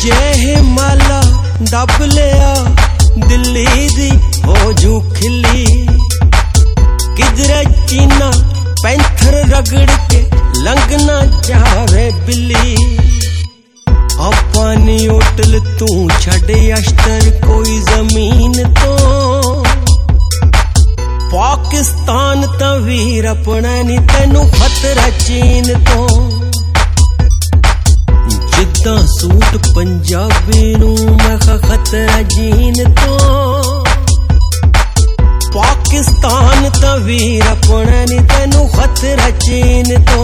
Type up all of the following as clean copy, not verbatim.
जे हिमाला दब लिया दिल्ली दी हो जू खिली, किधरे चीना पैंथर रगड़ के लंघना जावे बिल्ली। पानी होटल तू छड़े अश्तर कोई जमीन तो, पाकिस्तान ता वीर अपना नी तेनू खतरा चीन तो। जिद्दां सूट पंजाबी नू मैं खतरा जीन तो, पाकिस्तान ता वीर अपना नी तेनू खतरा चीन तो।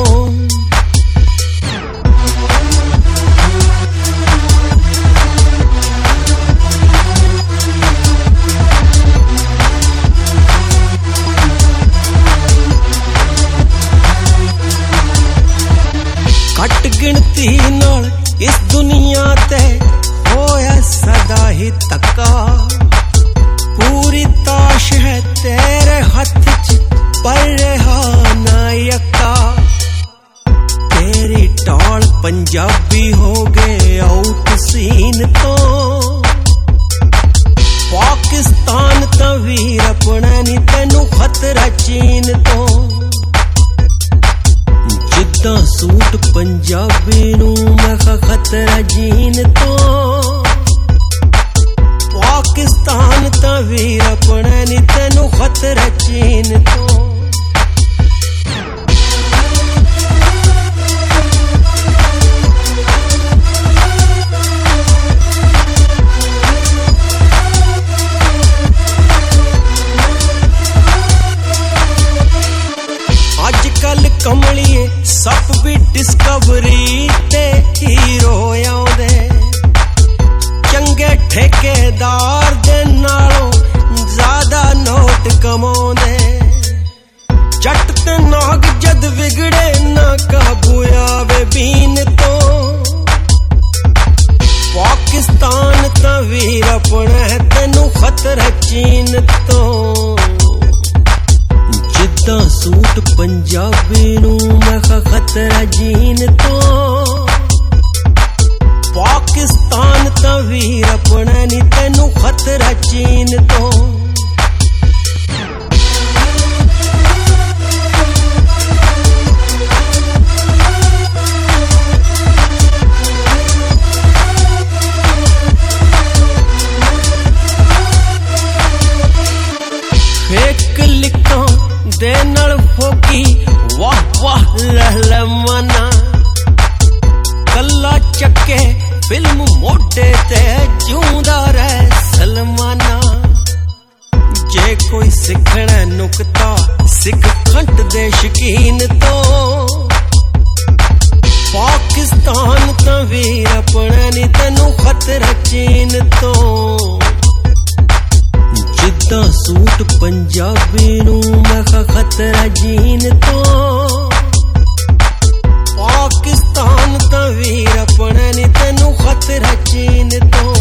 घट गिनती नाल इस दुनिया ते होया सदा ही तक्का, पूरी ताश है तेरे हथ च पर रहा ना यक्का। तेरी टाल पंजाबी हो गए आउट सीन तो, पाकिस्तान ता वीर अपना नी तेनू खतरा चीन तो। जिद्दां सूट पंजाबी नू मैं खतरा जीन तो, पाकिस्तान ता वीर अपना नी तेनू खतरा चीन तो। अजकल कमलिए सब भी डिस्कवरी ते हीरो आउंदे, चंगे ठेकेदार दे नालों ज्यादा नोट कमाउंदे। जट ते नाग जद विगड़े ना काबू आवे बीन तो, पाकिस्तान ता वीर अपना है तेनू खतरा चीन तो। जिद्दां सूट पंजाबी नू मैं खतरा जीन तो, पाकिस्तान ता वीर अपना नी तेनू खतरा चीन तो। फेक लिखा दे नल फोकी वाह वाह लहला मना, कल्ला चक्के फिल्म मोटे ते जूंदा रह सलमाना। जे कोई सिखना नुकता सिख खंड दे शकीन तो, पाकिस्तान ता वीर अपना नी तेनू खतरा चीन तो। जिद्दां सूट पंजाबी नू मैं खतरा जीन तो, पाकिस्तान ता वीर अपना नी तेनू खतरा चीन तो।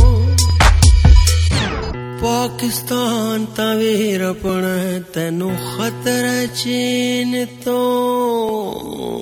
पाकिस्तान ता वीर अपना तेनू खतरा चीन तो।